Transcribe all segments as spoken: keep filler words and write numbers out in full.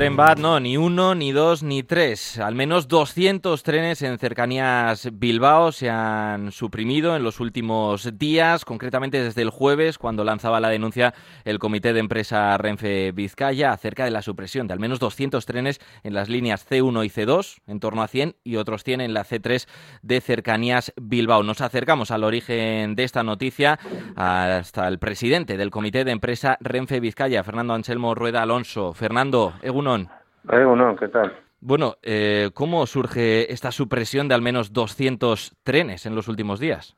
tren B A T, no, ni uno, ni dos, ni tres. Al menos doscientos trenes en cercanías Bilbao se han suprimido en los últimos días, concretamente desde el jueves, cuando lanzaba la denuncia el comité de empresa Renfe Vizcaya acerca de la supresión de al menos doscientos trenes en las líneas ce uno y ce dos, en torno a cien, y otros cien en la ce tres de cercanías Bilbao. Nos acercamos al origen de esta noticia hasta el presidente del comité de empresa Renfe Vizcaya, Fernando Anselmo Rueda Alonso. Fernando, Egunon. Egunon, ¿qué tal? Bueno, eh, ¿cómo surge esta supresión de al menos doscientos trenes en los últimos días?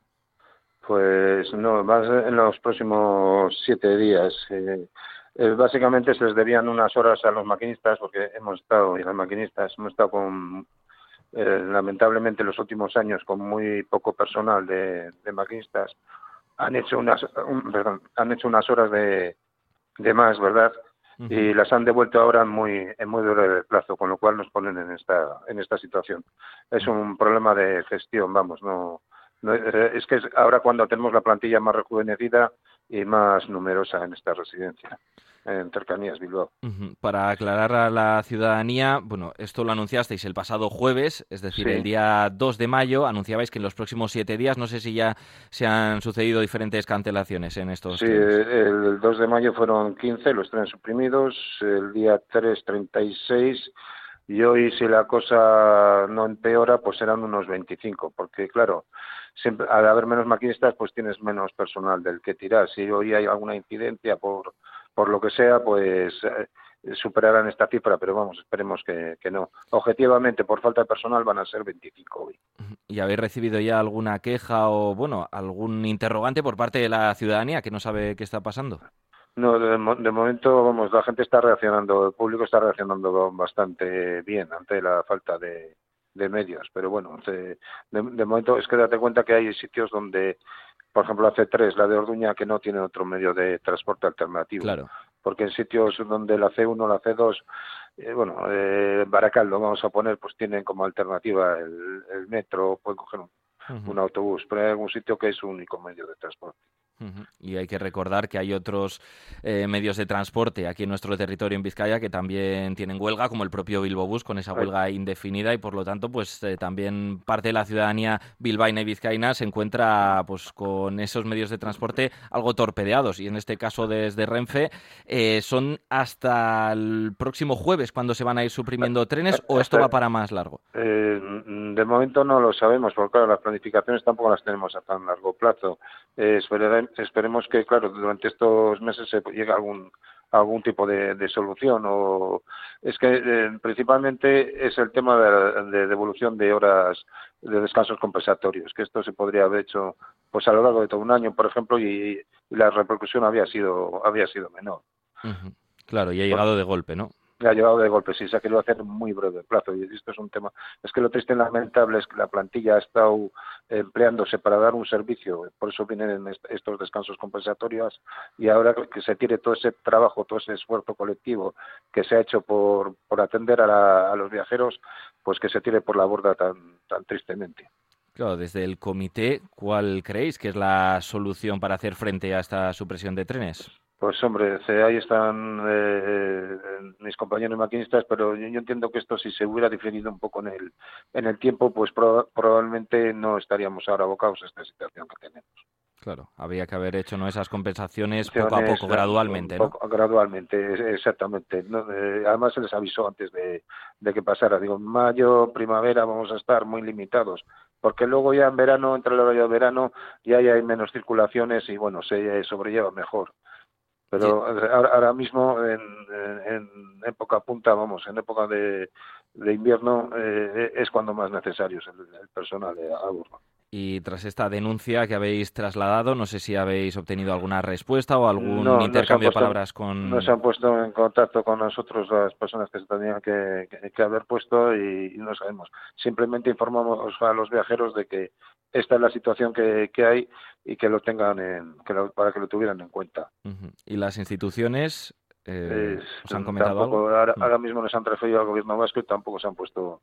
Pues no, más en los próximos siete días. Eh, eh, básicamente se les debían unas horas a los maquinistas, porque hemos estado, y las maquinistas, hemos estado con, eh, lamentablemente, los últimos años con muy poco personal de, de maquinistas. Han hecho unas, un, perdón, han hecho unas horas de, de más, ¿verdad? Uh-huh. Y las han devuelto ahora en muy en muy breve plazo, con lo cual nos ponen en esta en esta situación. Es un problema de gestión, vamos, no, no es que es ahora cuando tenemos la plantilla más rejuvenecida y más numerosa en esta residencia, en cercanías Bilbao. Uh-huh. Para aclarar a la ciudadanía, bueno, esto lo anunciasteis el pasado jueves, es decir, sí. el día dos de mayo, anunciabais que en los próximos siete días, no sé si ya se han sucedido diferentes cancelaciones en estos Sí, trenes. El dos de mayo fueron quince los trenes suprimidos, el día tres, treinta y seis, y hoy, si la cosa no empeora, pues serán unos veinticinco, porque claro, siempre al haber menos maquinistas, pues tienes menos personal del que tirar. Si hoy hay alguna incidencia por por lo que sea, pues eh, superarán esta cifra, pero vamos, esperemos que, que no. Objetivamente, por falta de personal, van a ser veinticinco hoy. ¿Y habéis recibido ya alguna queja o, bueno, algún interrogante por parte de la ciudadanía que no sabe qué está pasando? No, de, de momento, vamos, la gente está reaccionando, el público está reaccionando bastante bien ante la falta de, de medios, pero bueno, de, de, de momento es que date cuenta que hay sitios donde, por ejemplo, la ce tres, la de Orduña, que no tiene otro medio de transporte alternativo. Claro. Porque en sitios donde la ce uno, la ce dos, eh, bueno, eh, Baracaldo, vamos a poner, pues tienen como alternativa el, el metro, pueden coger un, uh-huh. un autobús, pero hay algún sitio que es su único medio de transporte. Uh-huh. Y hay que recordar que hay otros eh, medios de transporte aquí en nuestro territorio en Vizcaya que también tienen huelga, como el propio Bilbobús, con esa huelga indefinida, y por lo tanto pues eh, también parte de la ciudadanía bilbaína y vizcaína se encuentra pues con esos medios de transporte algo torpedeados, y en este caso desde Renfe eh, ¿son hasta el próximo jueves cuando se van a ir suprimiendo trenes o esto va para más largo? Eh, de momento no lo sabemos, porque claro, las planificaciones tampoco las tenemos a tan largo plazo. Eh, esperaremos Esperemos que, claro, durante estos meses se llegue a algún algún tipo de, de solución. O es que eh, principalmente es el tema de, de devolución de horas de descansos compensatorios, que esto se podría haber hecho pues a lo largo de todo un año, por ejemplo, y, y la repercusión había sido había sido menor. Uh-huh. Claro, y ha llegado bueno, de golpe, ¿no? Ha llegado de golpe, sí, se ha querido hacer muy breve plazo, y esto es un tema, es que lo triste y lamentable es que la plantilla ha estado empleándose para dar un servicio, por eso vienen estos descansos compensatorios, y ahora que se tire todo ese trabajo, todo ese esfuerzo colectivo que se ha hecho por, por atender a, la, a los viajeros, pues que se tire por la borda tan, tan tristemente. Claro, desde el comité, ¿cuál creéis que es la solución para hacer frente a esta supresión de trenes? Pues hombre, ahí están eh, mis compañeros maquinistas, pero yo, yo entiendo que esto, si se hubiera diferido un poco en el en el tiempo, pues pro, probablemente no estaríamos ahora abocados a esta situación que tenemos. Claro, habría que haber hecho, ¿no?, esas compensaciones poco a poco, gradualmente, ¿no? Poco, gradualmente, exactamente. ¿no? Eh, además se les avisó antes de, de que pasara. Digo, mayo, primavera vamos a estar muy limitados, porque luego ya en verano, entre el horario de verano, ya hay menos circulaciones y bueno, se sobrelleva mejor. Pero ahora, ahora mismo, en, en, en época punta, vamos, en época de, de invierno, eh, es cuando más necesario es el, el personal de a bordo. Y tras esta denuncia que habéis trasladado, no sé si habéis obtenido alguna respuesta o algún no, intercambio puesto, de palabras con... No se han puesto en contacto con nosotros las personas que se tenían que, que, que haber puesto y, y no sabemos. Simplemente informamos a los viajeros de que esta es la situación que, que hay y que lo tengan en, que lo, para que lo tuvieran en cuenta. Uh-huh. ¿Y las instituciones eh, es, os han comentado tampoco, algo? Ahora, ahora mismo nos han referido al gobierno vasco y tampoco se han puesto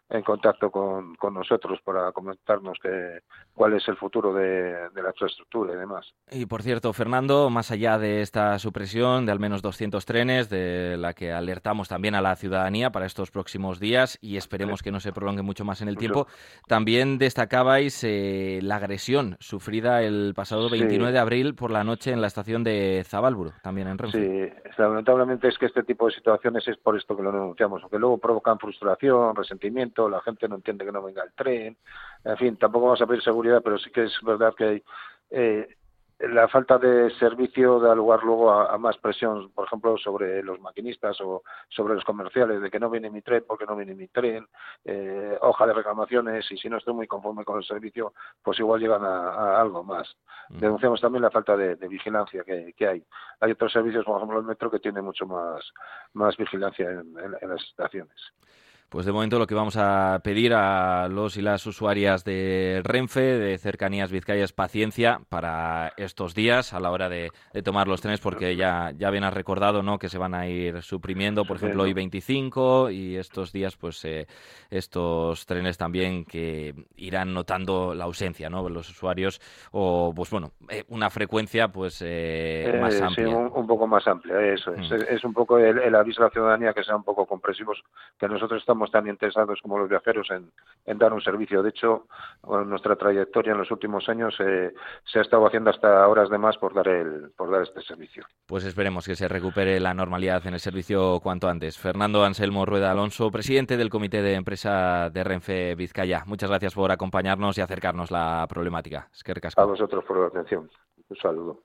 en contacto con, con nosotros para comentarnos que, cuál es el futuro de, de la infraestructura y demás. Y por cierto, Fernando, más allá de esta supresión de al menos doscientos trenes, de la que alertamos también a la ciudadanía para estos próximos días y esperemos que no se prolongue mucho más en el tiempo, también destacabais eh, la agresión sufrida el pasado veintinueve de abril por la noche en la estación de Zabalburu, también en Renfe. Sí, lamentablemente es que este tipo de situaciones es por esto que lo denunciamos, porque luego provocan frustración, resentimiento, la gente no entiende que no venga el tren, en fin, tampoco vamos a pedir seguridad, pero sí que es verdad que hay, eh, la falta de servicio da lugar luego a, a más presión, por ejemplo, sobre los maquinistas o sobre los comerciales, de que no viene mi tren porque no viene mi tren, eh, hoja de reclamaciones, y si no estoy muy conforme con el servicio, pues igual llegan a, a algo más. Mm. Denunciamos también la falta de, de vigilancia que, que hay. Hay otros servicios, por ejemplo el metro, que tiene mucho más, más vigilancia en, en, en las estaciones. Pues de momento lo que vamos a pedir a los y las usuarias de Renfe, de Cercanías Vizcaya, es paciencia para estos días a la hora de, de tomar los trenes, porque ya, ya bien has recordado, ¿no?, que se van a ir suprimiendo, por ejemplo, I veinticinco, y estos días, pues eh, estos trenes también que irán notando la ausencia, ¿no?, de los usuarios, o pues bueno, eh, una frecuencia pues eh, más eh, amplia. Sí, un, un poco más amplia, eso es. Mm. Es, es un poco el, el aviso a la ciudadanía que sean un poco comprensivos, que nosotros estamos tan interesados como los viajeros en, en dar un servicio. De hecho, en nuestra trayectoria en los últimos años eh, se ha estado haciendo hasta horas de más por dar el por dar este servicio. Pues esperemos que se recupere la normalidad en el servicio cuanto antes. Fernando Anselmo Rueda Alonso, presidente del Comité de Empresa de Renfe Vizcaya. Muchas gracias por acompañarnos y acercarnos la problemática. Eskerrik asko. A vosotros por la atención. Un saludo.